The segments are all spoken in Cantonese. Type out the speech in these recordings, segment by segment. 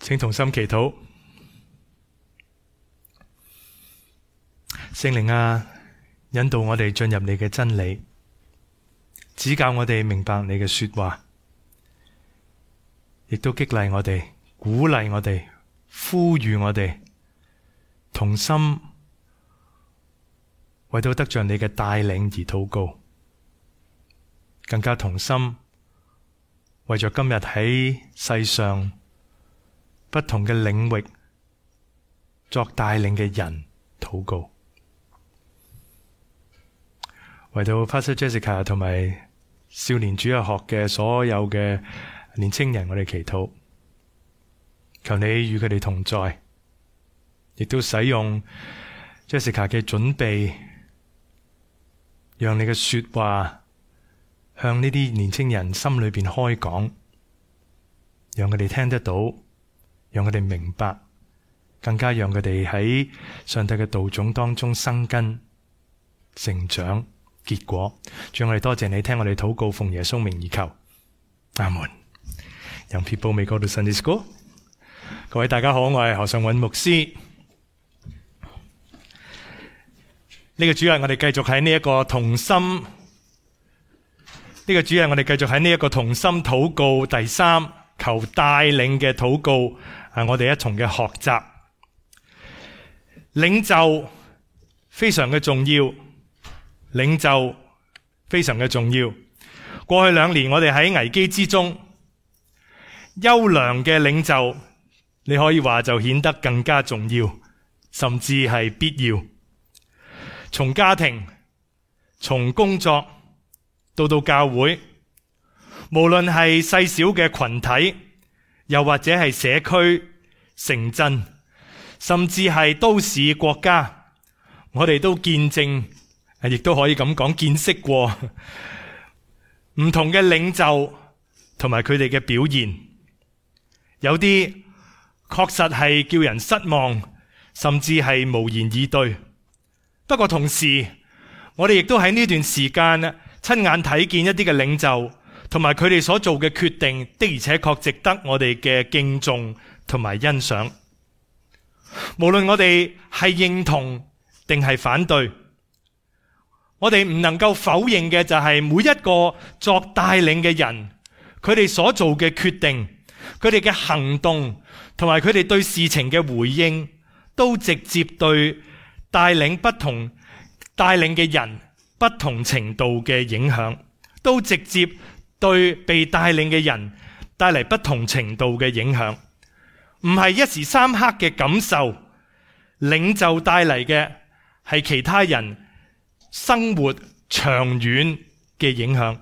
請同心祈禱。聖靈啊，引導我哋進入你嘅真理，指教我哋明白你嘅說話，亦都激勵我哋，鼓勵我哋，呼籲我哋同心為到得着你嘅帶領而禱告，更加同心為咗今日喺世上不同嘅領域作帶領嘅人禱告，為到 Pastor Jessica 同埋少年主日學嘅所有嘅年青人，我哋祈禱，求你與佢哋同在，亦都使用 Jessica 嘅準備，讓你嘅說話向呢啲年青人心裏邊開講，讓佢哋聽得到，讓佢哋明白，更加讓佢哋喺上帝嘅道種當中生根、成長、結果。主，我哋多謝你聽我哋禱告，奉耶穌名而求，阿門。Young people may go to Sunday school。各位大家好，我係何尚允牧師。呢個主日我哋繼續喺呢一個同心，我哋禱告第三，求帶領嘅禱告，我哋一同嘅學習。領袖非常嘅重要，過去2年我哋喺危機之中，優良嘅領袖，你可以話就顯得更加重要，甚至係必要。從家庭、從工作到教會，無論係細小嘅群體，又或者係社區、城鎮，甚至係都市國家，我哋都見證，亦都可以咁講，見識過唔同嘅領袖同埋佢哋嘅表現。有啲確實係叫人失望，甚至係無言以對。不過同時，我哋亦都喺呢段時間親眼睇見一啲嘅領袖同埋佢哋所做嘅決定，的而且確值得我哋嘅敬重同埋欣賞。無論我哋係認同定係反對，我哋唔能夠否認嘅就係每一個作帶領嘅人，佢哋所做嘅決定，佢哋嘅行動同埋佢哋對事情嘅回應，都直接對帶領嘅人不同程度嘅影響，都直接對被帶領嘅人帶嚟不同程度嘅影響，唔係一時三刻嘅感受。領袖帶嚟嘅係其他人生活長遠嘅影響。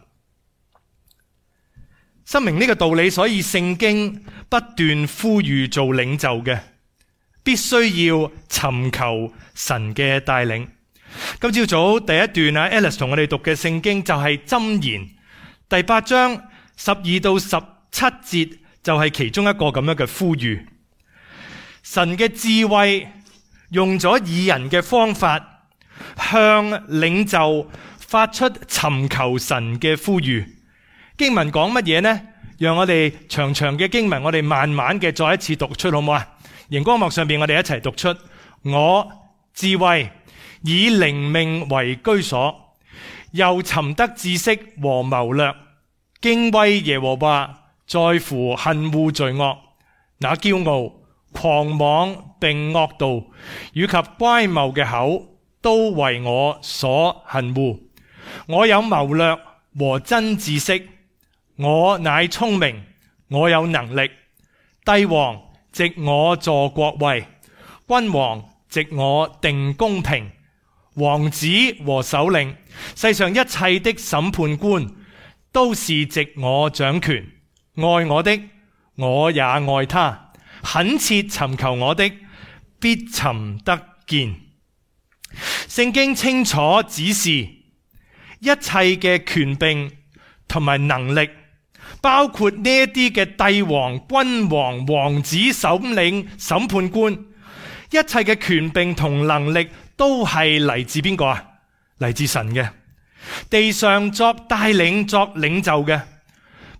深明呢個道理，所以聖經不斷呼籲做領袖嘅必須要尋求神嘅帶領。今朝早第一段Alice 同我哋讀嘅聖經就係箴言第8章12到17節，就係其中一個咁樣嘅呼籲。神嘅智慧用咗以人嘅方法向領袖發出尋求神嘅呼籲。經文講乜嘢呢？讓我哋長長嘅經文，我哋慢慢嘅再一次讀出，好唔好啊？熒光幕上邊我哋一齊讀出：我智慧以靈命為居所，又尋得知識和謀略。敬畏耶和華在乎恨惡罪惡，那驕傲、狂妄並惡道以及乖謬嘅口，都為我所恨惡。我有謀略和真知識，我乃聰明，我有能力。帝王藉我坐國位，君王藉我定公平。王子和首領，世上一切的審判官，都是藉我掌權。愛我的，我也愛他；懇切尋求我的，必尋得見。聖經清楚指示一切嘅權柄同埋能力，包括呢一啲嘅帝王、君王、王子、首領、審判官，一切嘅權柄同能力都係嚟自邊個啊？嚟自神嘅。地上作帶領、作領袖嘅，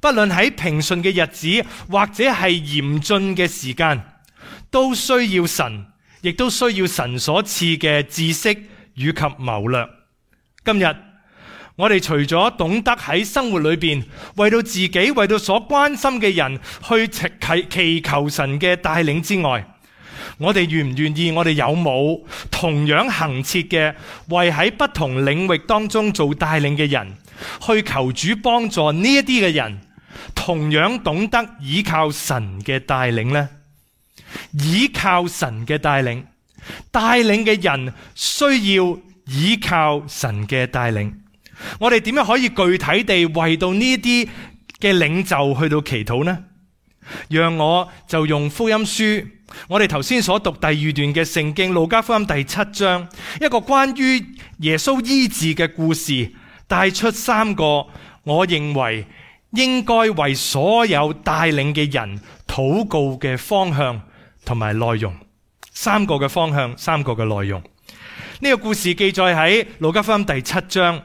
不論喺平順嘅日子或者係嚴峻嘅時間，都需要神，亦都需要神所賜嘅知識與及謀略。今日我哋除咗懂得喺生活裏邊為到自己、為到所關心嘅人去祈求神嘅帶領之外，我哋願唔願意？我哋有冇同樣恆切嘅為喺不同領域當中做帶領嘅人去求主幫助呢一啲嘅人，同樣懂得依靠神嘅帶領呢？依靠神嘅帶領，帶領嘅人需要依靠神嘅帶領。我哋點樣可以具體地為到呢啲嘅領袖去到祈禱呢？讓我就用福音書，我哋頭先所讀第二段嘅聖經路加福音第7章，一個關於耶穌醫治嘅故事，帶出3個我認為應該為所有帶領嘅人禱告嘅方向同埋內容。3個嘅方向，3個嘅內容。呢個故事記載喺路加福音第7章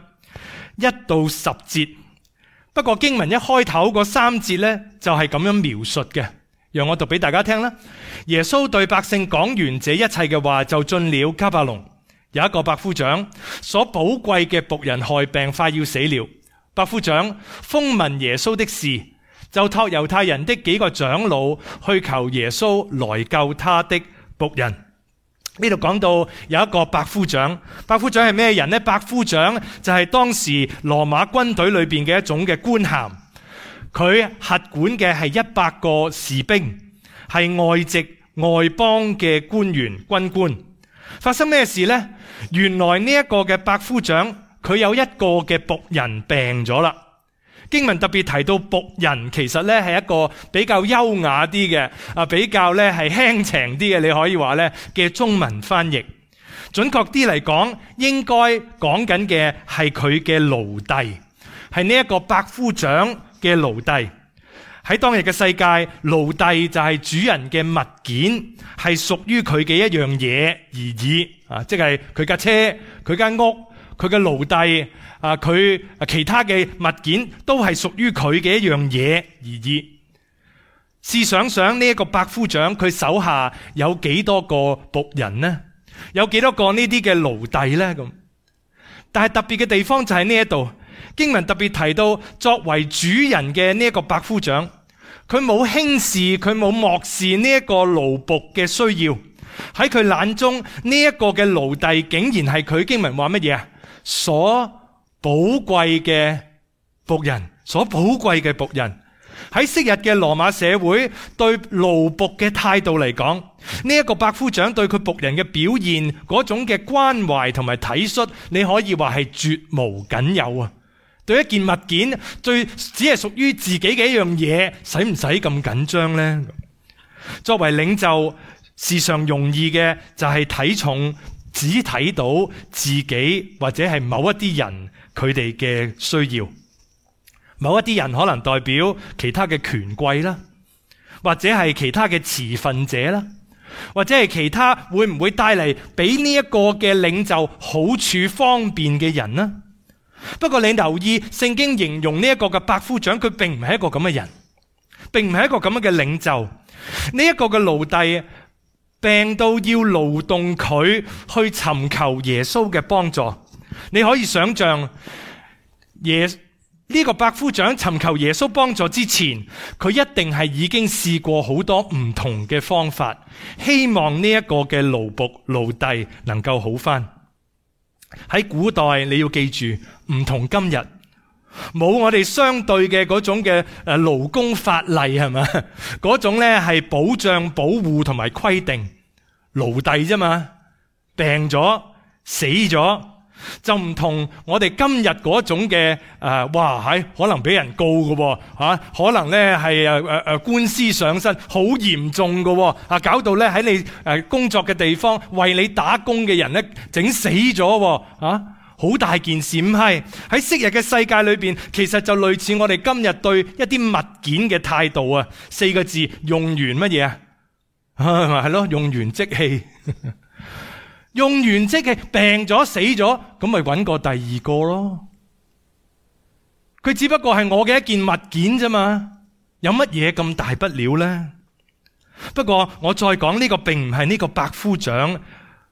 1到10節。不過經文一開頭嗰3節呢，就係咁樣描述嘅，讓我讀俾大家聽啦。耶穌對百姓講完這一切嘅話，就進了迦百農。有一個百夫長所寶貴嘅僕人害病，快要死了。百夫長風聞耶穌的事，就託猶太人的幾個長老去求耶穌來救他的僕人。呢度講到有一個百夫長，百夫長係咩人呢？百夫長就係當時羅馬軍隊裏邊嘅一種嘅官銜，佢轄管嘅係100個士兵，係外籍外邦嘅官員軍官。發生咩事呢？原來呢一個嘅百夫長，佢有一個嘅僕人病咗啦。經文特別提到僕人，其實咧係一個比較優雅啲嘅，比較咧係輕情啲嘅，你可以話咧嘅中文翻譯。準確啲嚟講，應該講緊嘅係佢嘅奴隸，係呢一個百夫長嘅奴隸。喺當日嘅世界，奴隸就係主人嘅物件，係屬於佢嘅一樣嘢而已。即係佢架車、佢間屋、佢嘅奴隸。佢其他嘅物件都係屬於佢嘅一樣嘢而已。試想想呢一個百夫長，佢手下有幾多個僕人呢？有幾多個呢啲嘅奴隸呢？咁，但係特別嘅地方就喺呢一度，經文特別提到，作為主人嘅呢一個百夫長，佢冇輕視，佢冇漠視呢一個奴僕嘅需要。喺佢眼中，呢一個嘅奴隸竟然係佢經文話乜嘢啊？所寶貴嘅僕人，所寶貴嘅僕人。喺昔日嘅羅馬社會，對奴僕嘅態度嚟講，呢一個百夫長對佢僕人嘅表現嗰種嘅關懷同埋體恤，你可以話係絕無僅有啊！對一件物件，只係屬於自己嘅一樣嘢，使唔使咁緊張呢？作為領袖，時常容易嘅就係睇重只睇到自己或者係某一啲人佢哋嘅需要，某一啲人可能代表其他嘅權貴啦，或者係其他嘅持份者啦，或者係其他會唔會帶嚟俾呢一個嘅領袖好處方便嘅人呢？不過你留意聖經形容呢一個嘅百夫長，佢並唔係一個咁嘅人，並唔係一個咁樣嘅領袖。呢一個嘅奴隸病到要勞動佢去尋求耶穌嘅幫助。你可以想象呢個百夫長尋求耶穌幫助之前，佢一定係已經試過好多唔同嘅方法，希望呢一個嘅奴僕奴隸能夠好返。喺古代你要記住，唔同今日，冇我哋相對嘅嗰種嘅勞工法例係嘛？嗰種咧係保障、保護同埋規定。奴隸啫嘛，病咗死咗，就唔同我哋今日嗰種嘅可能俾人告嘅可能咧係官司上身，好嚴重嘅搞到咧喺你工作嘅地方為你打工嘅人咧整死咗好大件事。唔係喺昔日嘅世界裏邊，其實就類似我哋今日對一啲物件嘅態度啊，4個字，用完乜嘢啊？係咯，用完即棄。用完即棄，病咗死咗，咁咪揾個第二個咯。 佢只不過係我嘅一件物件啫嘛，有乜嘢咁大不了呢？不過我再講，呢個並唔係呢個百夫長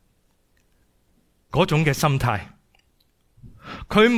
嗰種嘅心態，佢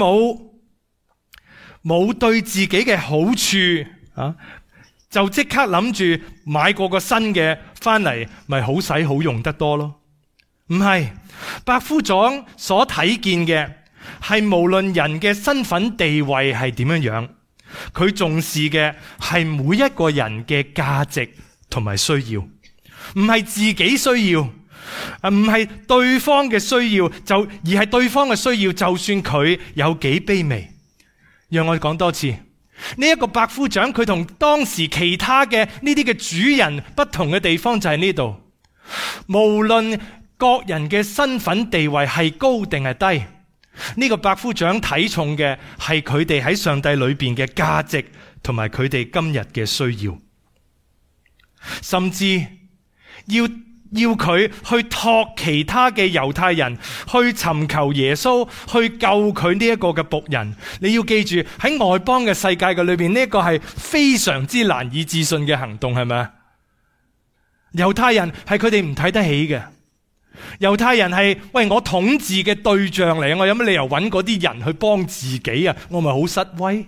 冇對自己嘅好處啊，就即刻諗住買過個新嘅翻嚟，咪好使好用得多咯。唔係，百夫長所睇見嘅係無論人嘅身份地位係點樣樣，佢重視嘅係每一個人嘅價值同埋需要，唔係自己需要，唔係對方嘅需要，而係對方嘅需要，就算佢有幾卑微。讓我講多次，呢一個百夫長佢同當時其他嘅呢啲嘅主人不同嘅地方就係呢度，無論各人嘅身份地位係高定係低，呢個百夫長睇重嘅係佢哋喺上帝裏邊嘅價值同埋佢哋今日嘅需要，甚至要佢去託其他嘅猶太人去尋求耶穌，去救佢呢一個嘅僕人。你要記住，喺外邦嘅世界嘅裏邊，呢一個係非常之難以置信嘅行動，係咪啊？猶太人係佢哋唔睇得起嘅。猶太人係我統治嘅對象嚟，我有乜理由揾嗰啲人去幫自己啊？我咪好失威？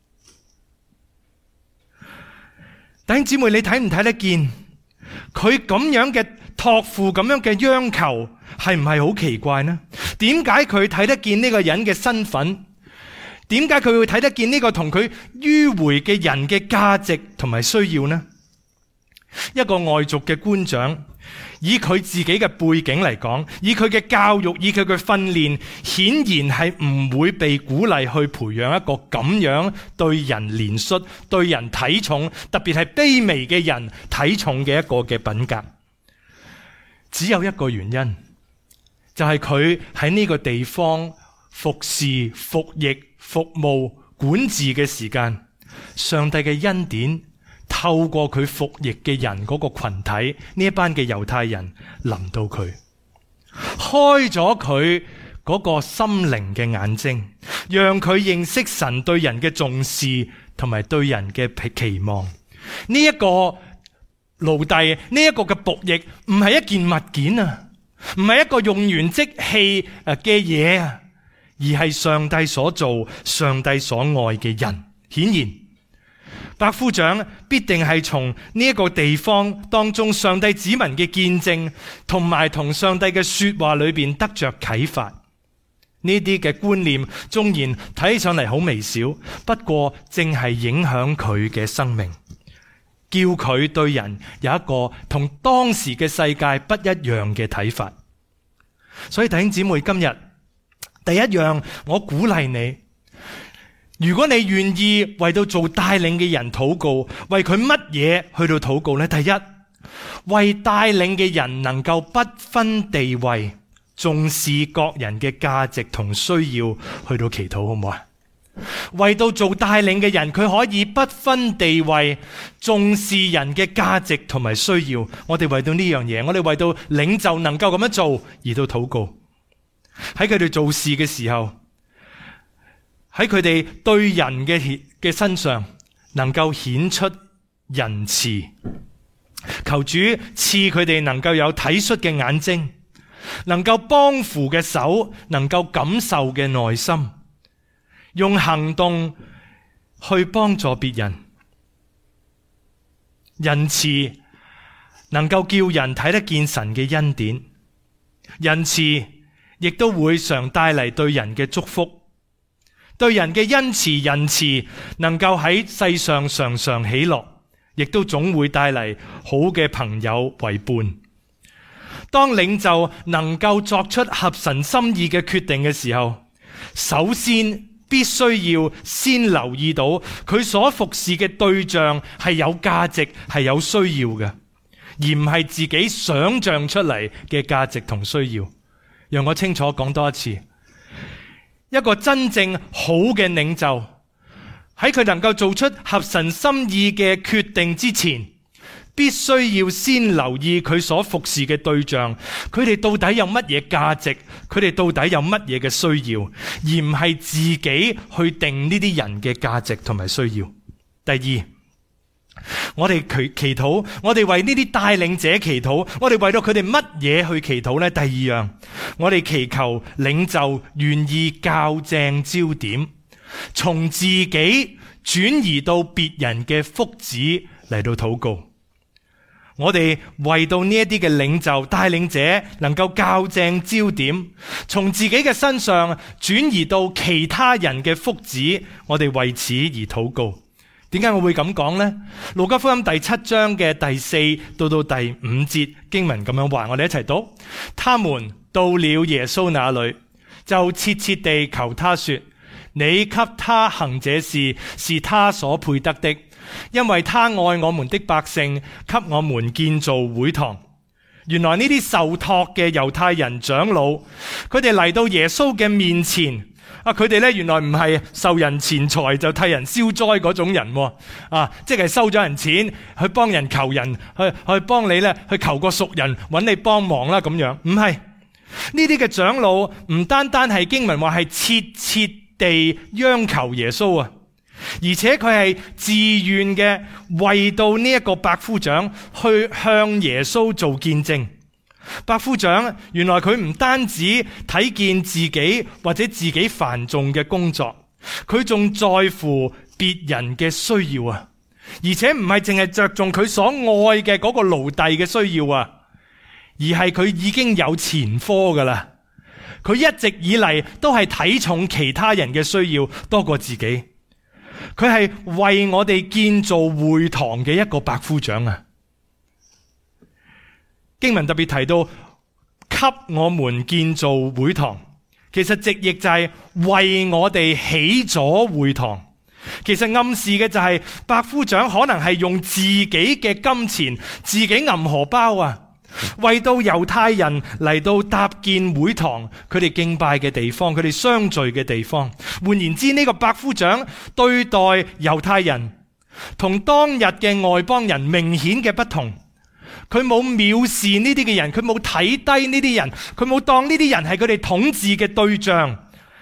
弟兄姊妹，你睇唔睇得見佢咁樣嘅託付，咁樣嘅央求係唔係好奇怪呢？點解佢睇得見呢個人嘅身份？點解佢會睇得見呢個同佢迂迴嘅人嘅價值同埋需要呢？一個外族嘅官長，以佢自己嘅背景嚟講，以佢嘅教育，以佢嘅訓練，顯然係唔會被鼓勵去培養一個咁樣對人憐恤、對人睇重，特別係卑微嘅人睇重嘅一個嘅品格。只有一個原因，就係佢喺呢個地方服侍、服役、服務、管治嘅時間，上帝嘅恩典透過佢服役嘅人嗰個群體，呢一班嘅猶太人臨到佢，開咗佢嗰個心靈嘅眼睛，讓佢認識神對人嘅重視同埋對人嘅期望。呢一個奴隸，呢一個嘅僕役，唔係一件物件啊，唔係一個用完即棄嘅嘢啊，而係上帝所做、上帝所愛嘅人。顯然百夫長必定係從呢一個地方當中上帝子民嘅見證同埋同上帝嘅說話裏邊得着啟發。呢啲嘅觀念縱然睇起上嚟好微小，不過正係影響佢嘅生命，叫佢對人有一個同當時嘅世界不一樣嘅睇法。所以弟兄姊妹，今日第一樣我鼓勵你，如果你願意為到做帶領嘅人禱告，為佢乜嘢去到禱告呢？第一，為帶領嘅人能夠不分地位，重視各人嘅價值同需要，去到祈禱，好唔好啊？為到做帶領嘅人，佢可以不分地位，重視人嘅價值同埋需要。我哋為到呢樣嘢，我哋為到領袖能夠咁樣做而到禱告。喺佢哋做事嘅時候，喺佢哋對人嘅身上能夠顯出仁慈，求主賜佢哋能夠有體恤嘅眼睛，能夠幫扶嘅手，能夠感受嘅內心，用行動去幫助別人。仁慈能夠叫人睇得見神嘅恩典，仁慈亦都會常帶嚟對人嘅祝福。對人嘅恩慈仁慈能夠喺世上常常喜樂，亦都總會帶嚟好嘅朋友為伴。當領袖能夠作出合神心意嘅決定嘅時候，首先必須要先留意到佢所服侍嘅對象係有價值、係有需要嘅，而唔係自己想象出嚟嘅價值同需要。讓我清楚講多一次，一個真正好嘅領袖喺佢能夠做出合神心意嘅決定之前， 必須要先留意佢所服侍嘅對象，佢哋到底有乜嘢價值，佢哋到底有乜嘢嘅需要，而唔係自己去定呢啲人嘅價值同埋需要。第二，我哋祈禱，我哋為呢啲帶領者祈禱，我哋為到佢哋乜嘢去祈禱呢？第二樣，我哋祈求領袖願意校正焦點，從自己轉移到別人嘅福祉嚟到禱告。我哋為到呢一啲嘅領袖帶領者能夠校正焦點，從自己嘅身上轉移到其他人嘅福祉，我哋為此而禱告。點解我會咁講呢？路加福音第7章嘅第4到第5節經文咁樣話，我哋一齊讀。他們到了耶穌那裏，就切切地求他說：你給他行這事，是他所配得的，因為他愛我們的百姓，給我們建造會堂。原來呢啲受託嘅猶太人長老，佢哋嚟到耶穌嘅面前。佢哋咧原來唔係受人錢財就替人消災嗰種人，即係收咗人錢去幫人求人，去幫你咧去求個熟人揾你幫忙啦咁樣。唔係，呢啲嘅長老唔單單係經文話係切切地央求耶穌啊，而且佢係自願嘅為到呢一個百夫長去向耶穌做見證。百夫長原來佢唔單止睇見自己或者自己繁重嘅工作，佢仲在乎別人嘅需要啊！而且唔係淨係着重佢所愛嘅嗰個奴隸嘅需要啊，而係佢已經有前科噶啦。佢一直以嚟都係睇重其他人嘅需要多過自己。佢係為我哋建造會堂嘅一個百夫長啊！經文特別提到給我們建造會堂，其實直譯就係為我哋起咗會堂。其實暗示嘅就係百夫長可能係用自己嘅金錢、自己銀荷包啊，為到猶太人嚟到搭建會堂，佢哋敬拜嘅地方，佢哋相聚嘅地方。換言之，呢個百夫長對待猶太人同當日嘅外邦人明顯嘅不同。佢冇藐視呢啲嘅人，佢冇睇低呢啲人，佢冇當呢啲人係佢哋統治嘅對象，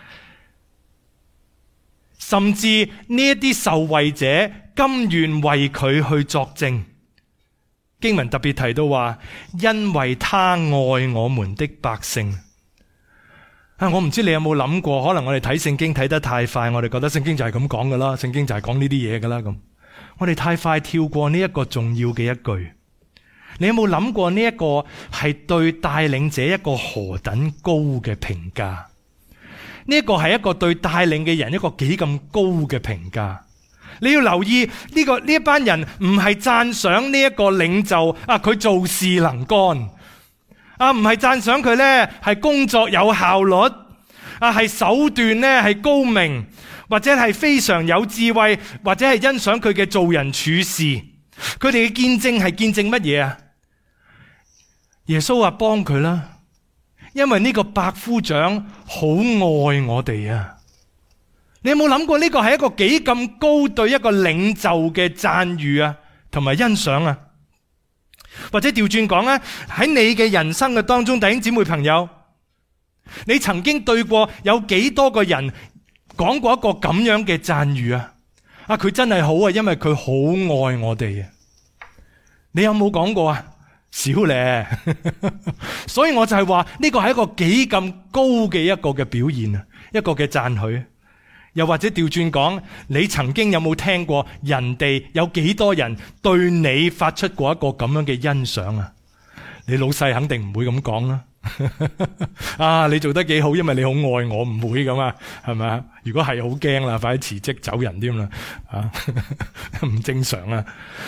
甚至呢一啲受惠者甘願為佢去作證。經文特別提到話，因為他愛我們的百姓。我唔知你有冇諗過，可能我哋睇聖經睇得太快，我哋覺得聖經就係咁講噶啦，聖經就係講呢啲嘢噶啦咁。我哋太快跳過呢一個重要嘅一句。你有冇諗過呢一個係對帶領者一個何等高嘅評價？呢一個係一個對帶領嘅人一個幾咁高嘅評價。你要留意呢一班人唔係讚賞呢一個領袖啊，佢做事能幹啊，唔係讚賞佢呢係工作有效率啊，係手段呢係高明，或者係非常有智慧，或者係欣賞佢嘅做人處事。佢哋嘅見證係見證乜嘢啊？耶穌話幫佢啦，因為呢個百夫長好愛我哋啊！你有冇諗過呢個係一個幾咁高對一個領袖嘅讚譽啊，同埋欣賞啊？或者調轉講啊，喺你嘅人生嘅當中，弟兄姊妹朋友，你曾經對過有幾多個人講過一個咁樣嘅讚譽啊？啊，佢真係好啊，因為佢好愛我哋啊！你有冇講過啊？少咧，所以我就係話呢個係一個幾咁高嘅一個嘅表現啊，一個嘅讚許。又或者調轉講，你曾經有冇聽過人哋有幾多人對你發出過一個咁樣嘅欣賞啊？你老細肯定唔會咁講啦。啊，你做得幾好，因為你好愛我，唔會咁啊，係咪啊？如果係好驚啦，快啲辭職走人添啦，啊，唔正常啊！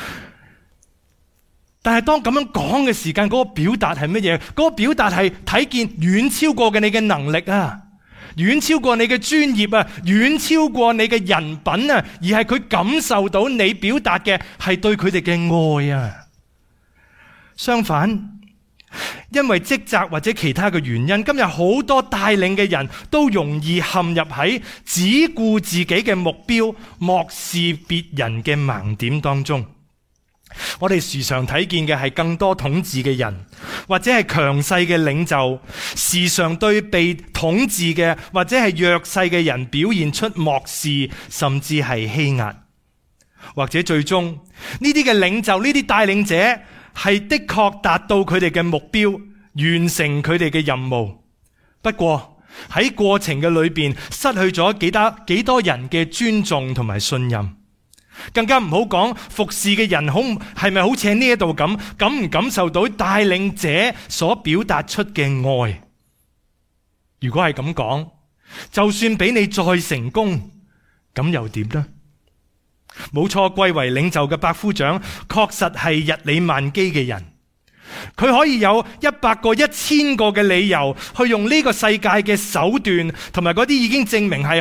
但係當咁樣講嘅時間，嗰個表達係乜嘢？嗰個表達係睇見遠超過嘅你嘅能力啊，遠超過你嘅專業啊，遠超過你嘅人品啊，而係佢感受到你表達嘅係對佢哋嘅愛啊。相反，因為職責或者其他嘅原因，今日好多帶領嘅人都容易陷入喺只顧自己嘅目標，漠視別人嘅盲點當中。 我哋時常睇見嘅係更多統治嘅人，或者係強勢嘅領袖，時常對被統治嘅或者係弱勢嘅人表現出漠視，甚至係欺壓。或者最終呢啲嘅領袖，呢啲帶領者係的確達到佢哋嘅目標，完成佢哋嘅任務。不過喺過程嘅裏邊，失去咗幾多人嘅尊重同埋信任。更加唔好講服侍嘅人係咪好似喺呢一度咁，感唔感受到帶領者所表達出嘅愛？如果係咁講，就算俾你再成功，咁又點呢？冇錯，貴為領袖嘅百夫長確實係日理萬機嘅人，佢可以有100個、1000個嘅理由去用呢個世界嘅手段，同埋嗰啲已經證明係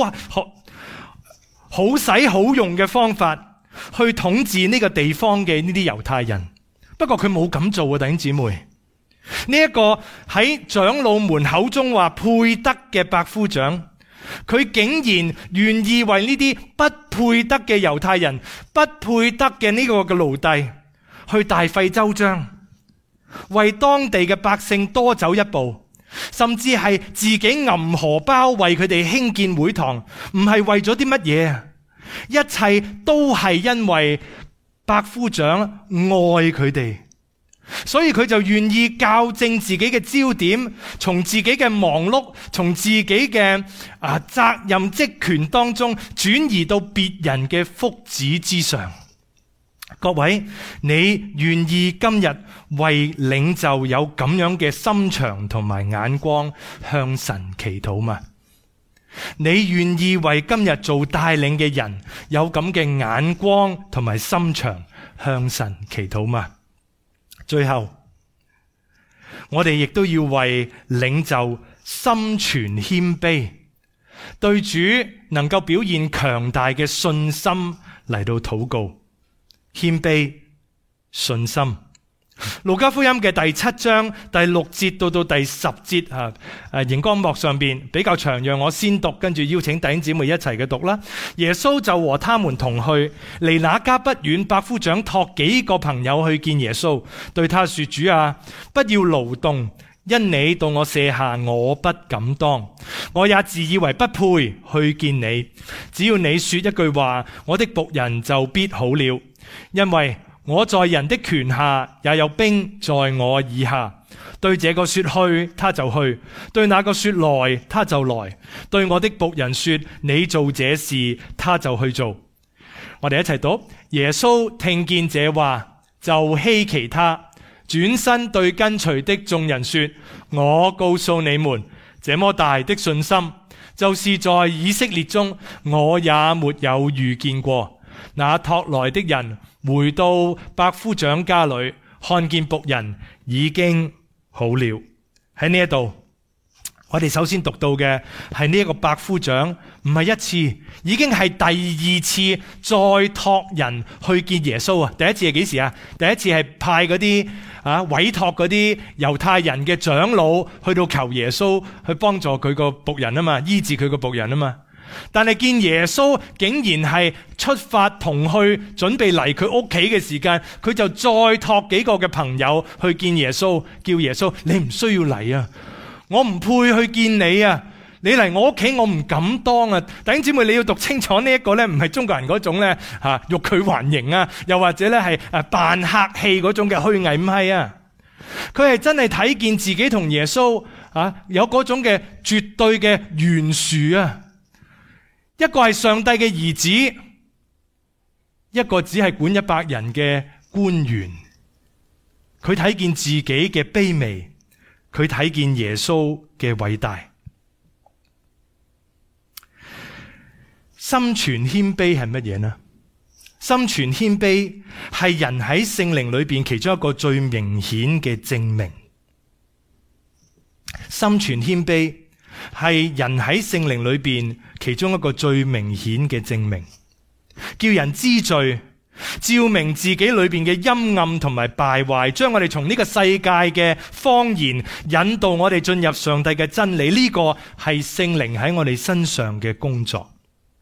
好使好用嘅方法去統治呢個地方嘅呢啲猶太人。不過佢冇咁做啊，弟兄姊妹。呢一個喺長老們口中話配得嘅百夫長，佢竟然願意為呢啲不配得嘅猶太人、不配得嘅呢個嘅奴隸去大費周章，為當地嘅百姓多走一步，甚至係自己揞荷包為佢哋興建會堂，唔係為咗啲乜嘢啊？一切都係因為百夫長愛佢哋，所以佢就願意校正自己嘅焦點，從自己嘅忙碌，從自己嘅責任職權當中轉移到別人嘅福祉之上。各位，你願意今日為領袖有咁樣嘅心腸同埋眼光向神祈禱嗎？你願意為今日做帶領嘅人有咁嘅眼光同埋心腸向神祈禱嗎？最後，我哋亦都要為領袖心存謙卑，對主能夠表現強大嘅信心嚟到禱告。謙卑、信心。路加福音嘅第7章第6節到第10節熒光幕上邊比較長，讓我先讀，跟住邀請弟兄姊妹一齊嘅讀啦。耶穌就和他們同去，離那家不遠，百夫長託幾個朋友去見耶穌，對他說：主啊，不要勞動，因你到我舍下，我不敢當，我也自以為不配去見你。只要你說一句話，我的僕人就必好了，因為我在人的權下，也有兵在我以下。對這個說去，他就去；對那個說來，他就來。對我的僕人說你做這事，他就去做。我哋一齊讀。耶穌聽見這話，就希奇他，轉身對跟隨的眾人說：我告訴你們，這麼大的信心，就是在以色列中，我也沒有遇見過。那託來的人回到百夫長家裏，看見僕人已經好了。喺呢一度，我哋首先讀到嘅係呢一個百夫長，唔係一次，已經係第2次再託人去見耶穌啊！第一次係幾時啊？第一次係派嗰啲委託嗰啲猶太人嘅長老去到求耶穌去幫助佢個僕人啊嘛，醫治佢個僕人啊嘛。但係見耶穌竟然係出發同去準備嚟佢屋企嘅時間，佢就再託幾個嘅朋友去見耶穌，叫耶穌你唔需要嚟啊，我唔配去見你啊，你嚟我屋企我唔敢當啊。弟兄姊妹，你要讀清楚呢一個咧，唔係中國人嗰種咧欲拒還迎啊，又或者咧係扮客氣嗰種嘅虛偽，唔係啊，佢係真係睇見自己同耶穌有嗰種嘅絕對嘅懸殊啊。一個係上帝嘅兒子，一個只係管100人嘅官員。佢睇見自己嘅卑微，佢睇見耶穌嘅偉大。心存謙卑係乜嘢呢？心存謙卑係人喺聖靈裏邊其中一個最明顯嘅證明。心存謙卑係人喺聖靈裏邊其中一個最明顯嘅證明，叫人知罪，照明自己裏邊嘅陰暗同埋敗壞，將我哋從呢個世界嘅謊言引導我哋進入上帝嘅真理。呢個係聖靈喺我哋身上嘅工作。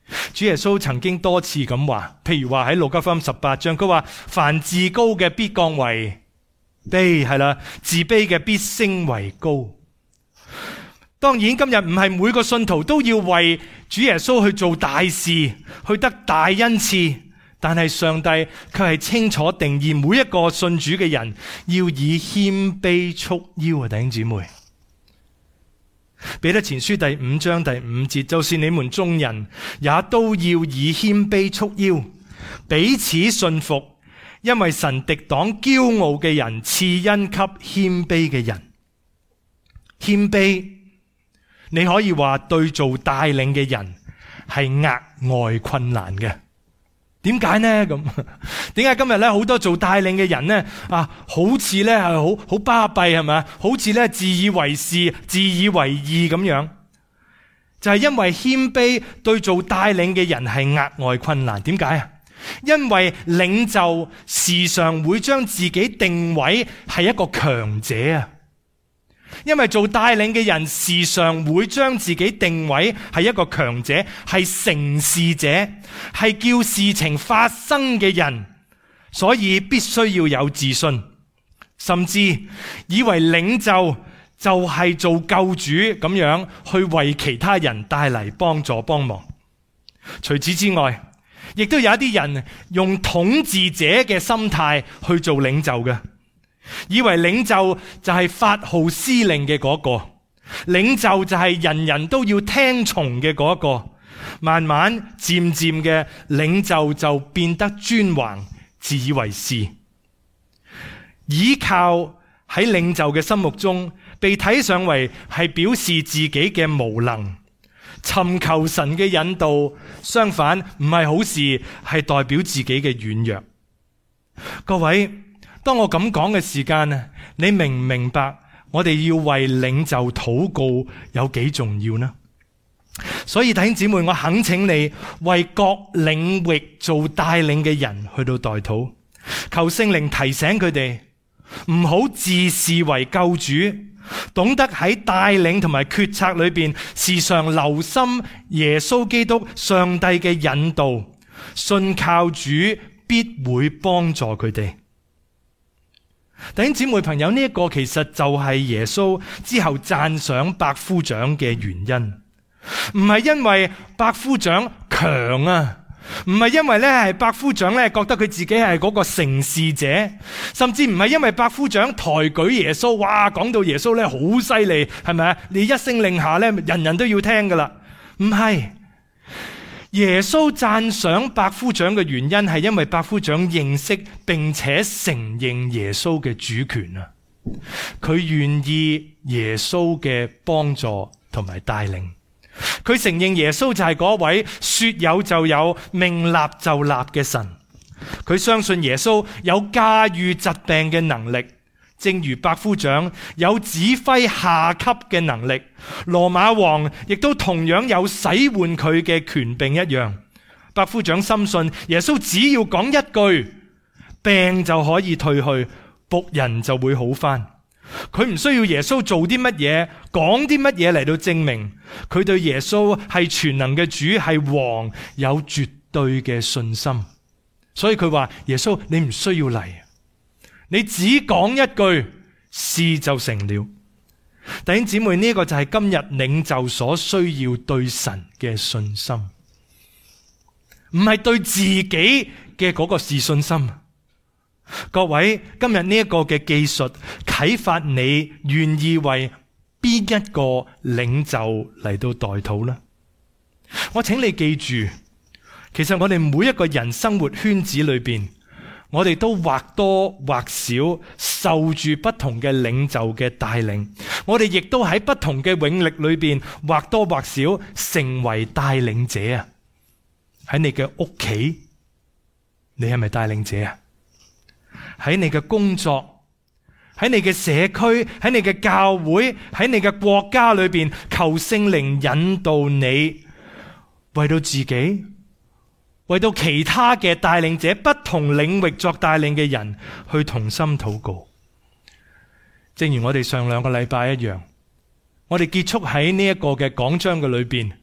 主耶穌曾經多次咁話，譬如話喺路加福音18章，佢話凡自高嘅必降為卑，係啦，自卑嘅必升為高。當然今日唔係每個信徒都要為主耶穌去做大事，去得大恩賜，但係上帝卻係清楚定義每一個信主嘅人要以謙卑束腰啊！弟兄姊妹，彼得前書第5章第5節，就是你們眾人也都要以謙卑束腰，彼此順服，因為神敵擋驕傲嘅人，賜恩給謙卑嘅人。謙卑，你可以話對做帶領嘅人係額外困難嘅。點解呢？咁點解今日咧好多做帶領嘅人呢？好似咧係好巴閉係咪？好似咧自以為是、自以為義咁樣，就係因為謙卑對做帶領嘅人係額外困難。點解啊？因為領袖時常會將自己定位係一個強者啊！因為做帶領嘅人時常會將自己定位係一個強者，係成事者，係叫事情發生嘅人，所以必須要有自信，甚至以為領袖就係做救主咁樣去為其他人帶嚟幫助幫忙。除此之外，亦都有一啲人用統治者嘅心態去做領袖嘅，以為領袖就係發號施令嘅嗰個，領袖就係人人都要聽從嘅嗰個。慢慢漸漸嘅，領袖就變得專橫，自以為是，依靠喺領袖嘅心目中被睇上為係表示自己嘅無能，尋求神嘅引導，相反唔係好事，係代表自己嘅軟弱。各位，當我咁講嘅時間，你明唔明白我哋要為領袖禱告有幾重要呢？所以弟兄姊妹，我懇請你為各領域做帶領嘅人去到代禱，求聖靈提醒佢哋唔好自視為救主，懂得喺帶領同埋決策裏邊時常留心耶穌基督上帝嘅引導，信靠主必會幫助佢哋。弟兄姊妹朋友，呢一個其實就係耶穌之後讚賞百夫長嘅原因，唔係因為百夫長強啊，唔係因為咧係百夫長咧覺得佢自己係嗰個成事者，甚至唔係因為百夫長抬舉耶穌，哇，講到耶穌咧好犀利，係咪啊？你一聲令下咧，人人都要聽噶啦。唔係，耶穌讚賞百夫長嘅原因係因為百夫長認識並且承認耶穌嘅主權啊，佢願意耶穌嘅幫助同埋帶領。佢承認耶穌就係嗰位說有就有、命立就立嘅神。佢相信耶穌有駕馭疾病嘅能力，正如百夫長有指揮下級嘅能力，羅馬王亦都同樣有使喚佢嘅權柄一樣。百夫長深信耶穌只要講一句，病就可以退去，僕人就會好返。佢唔需要耶穌做啲乜嘢，講啲乜嘢嚟到證明佢對耶穌係全能嘅主，係王，有絕對嘅信心。所以佢話耶穌，你唔需要嚟，你只講一句，事就成了。弟兄姊妹，呢個就係今日領袖所需要對神嘅信心，唔係對自己嘅嗰個自信心。各位，今日呢一個嘅技術啟發你願意為邊一個領袖嚟到代禱呢？我請你記住，其實我哋每一個人生活圈子裏邊，我哋都或多或少受住不同嘅領袖嘅帶領，我哋亦都喺不同嘅永歷裏邊或多或少成為帶領者啊！喺你嘅屋企，你係咪帶領者啊？喺你嘅工作，喺你嘅社區，喺你嘅教會，喺你嘅國家裏邊，求聖靈引導你，為到自己，為到其他嘅帶領者，不同領域作帶領嘅人，去同心禱告。正如我哋上2個禮拜一樣，我哋結束喺呢一個嘅講章嘅裏邊，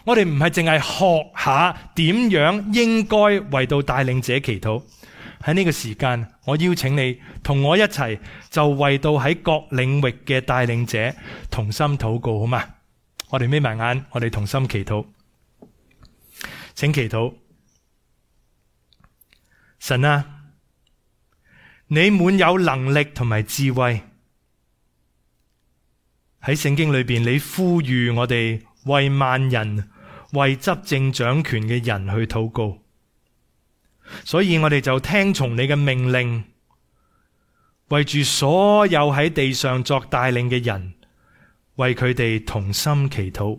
我哋唔係淨係學下點樣應該為到帶領者祈禱。喺呢個時間，我邀請你同我一齊就為到喺各領域嘅帶領者同心禱告，好嗎？我哋眯埋眼，我哋同心祈禱。請祈禱。神啊，你滿有能力同埋智慧，喺聖經裏邊，你呼籲我哋為萬人、為執政掌權嘅人去禱告，所以我哋就聽從你嘅命令，為住所有喺地上作帶領嘅人，為佢哋同心祈禱。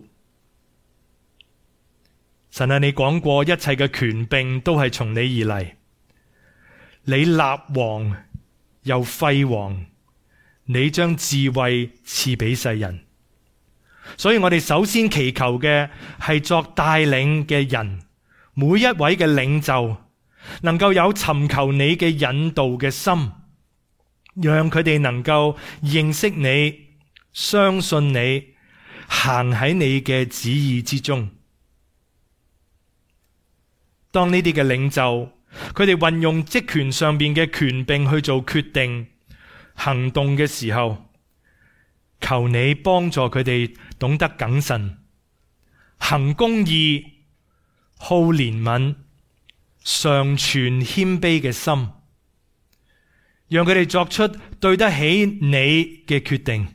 神啊，你講過一切嘅權柄都係從你而嚟，你立王又廢王，你將智慧賜俾世人。所以我哋首先祈求嘅係作帶領嘅人，每一位嘅領袖能夠有尋求你嘅引導嘅心，讓佢哋能夠認識你、相信你、行喺你嘅旨意之中。當呢啲嘅領袖，佢哋運用職權上邊嘅權柄去做決定、行動嘅時候，求你幫助佢哋懂得謹慎、行公義、好憐憫、常存謙卑嘅心，讓佢哋作出對得起你嘅決定。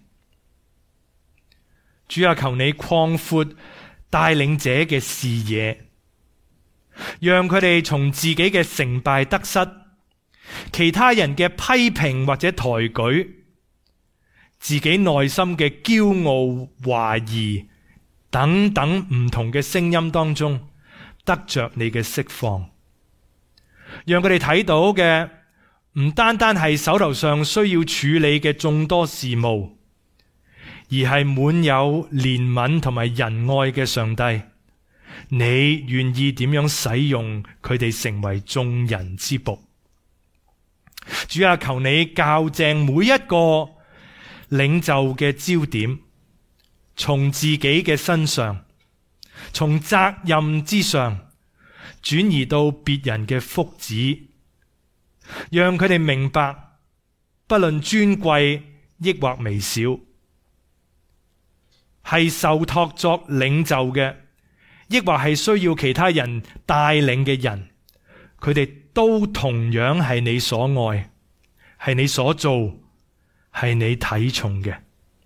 主啊，求你擴闊帶領者嘅視野，讓佢哋從自己嘅成敗得失、其他人嘅批評或者抬舉、自己內心嘅驕傲、懷疑等等唔同嘅聲音當中，得着你嘅釋放，讓佢哋睇到嘅唔單單係手頭上需要處理嘅眾多事務，而係滿有憐憫同埋仁愛嘅上帝。你願意點樣使用佢哋成為眾人之僕？主啊，求你校正每一個領袖嘅焦點，從自己嘅身上，從責任之上轉移到別人嘅福祉，讓佢哋明白，不論尊貴抑或微小，係受託作領袖嘅，抑或係需要其他人帶領嘅人，佢哋都同樣係你所愛，係你所做，係你睇重嘅。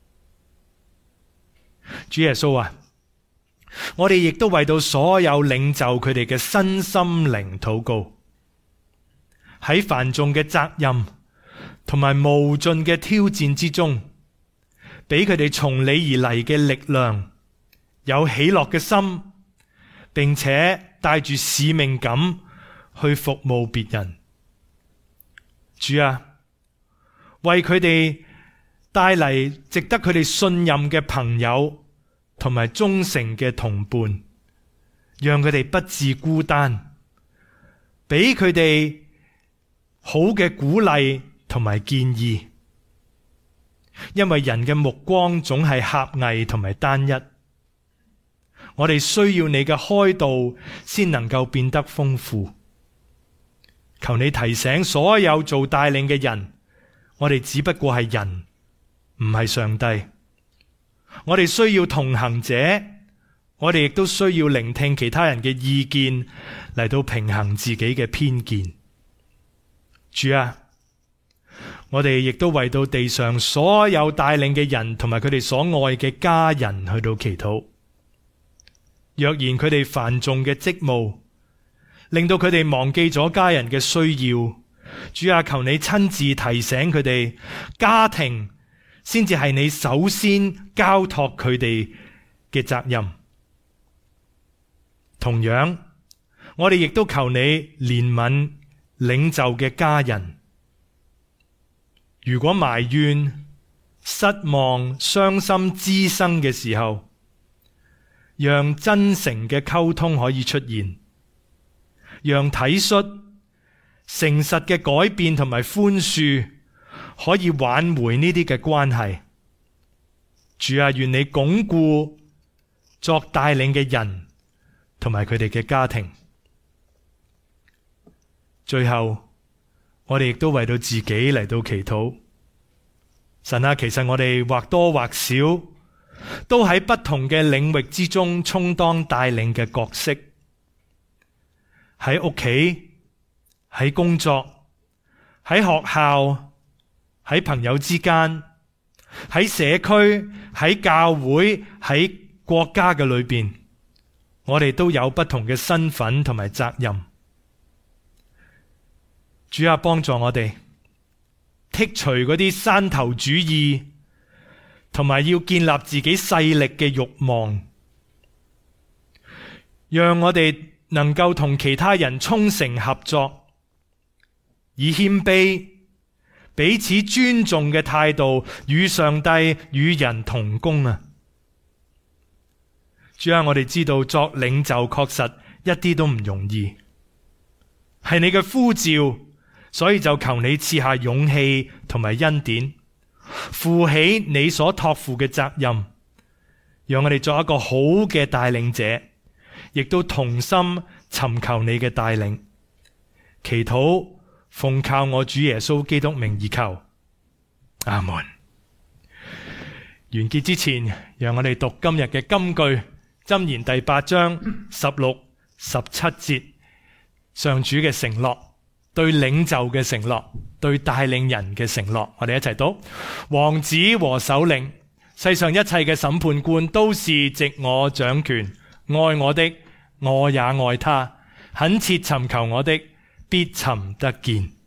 主耶穌啊，我哋亦都為到所有領袖佢哋嘅身心靈禱告，喺繁重嘅責任同埋無盡嘅挑戰之中，俾佢哋從你而嚟嘅力量，有喜樂嘅心，並且帶住使命感去服務別人。主啊，為佢哋帶嚟值得佢哋信任嘅朋友同埋忠誠嘅同伴，讓佢哋不致孤單，俾佢哋好嘅鼓勵同埋建議。因為人嘅目光總係狹隘同埋單一，我哋需要你嘅開導先能夠變得豐富。求你提醒所有做帶領嘅人，我哋只不過係人，唔係上帝。我哋需要同行者，我哋亦都需要聆聽其他人嘅意見嚟到平衡自己嘅偏見。主啊，我哋亦都為到地上所有帶領嘅人同埋佢哋所愛嘅家人去到祈禱。若然佢哋繁重嘅職務令到佢哋忘記咗家人嘅需要，主啊，求你親自提醒佢哋，家庭先至係你首先交託佢哋嘅責任。同樣，我哋亦都求你憐憫領袖嘅家人。如果埋怨、失望、傷心滋生嘅時候，讓真誠嘅溝通可以出現，讓體恤、誠實嘅改變同埋寬恕可以挽回呢啲嘅關係。主啊，願你鞏固作帶領嘅人同埋佢哋嘅家庭。最後，我哋亦都為到自己嚟到祈禱。神啊，其實我哋或多或少都喺不同嘅領域之中充當帶領嘅角色，喺屋企、喺工作、喺學校、喺朋友之間、喺社區、喺教會、喺國家嘅裏邊，我哋都有不同嘅身份同埋責任。主啊，幫助我哋剔除嗰啲山頭主義，同埋要建立自己勢力嘅慾望，讓我哋能夠同其他人衷誠合作，以謙卑、彼此尊重嘅態度與上帝與人同工啊！主啊，我哋知道作領袖確實一啲都唔容易，係你嘅呼召，所以就求你賜下勇氣同埋恩典，負起你所託付嘅責任，讓我哋作一個好嘅帶領者，亦都同心尋求你嘅帶領。祈禱奉靠我主耶穌基督名而求，阿門。完結之前，讓我哋讀今日嘅金句，箴言第8章16、17節，上主嘅承諾，對領袖嘅承諾，對帶領人嘅承諾，我哋一齊讀。王子和首領，世上一切嘅審判官都是藉我掌權，愛我的，我也愛他，懇切尋求我的，必尋得見。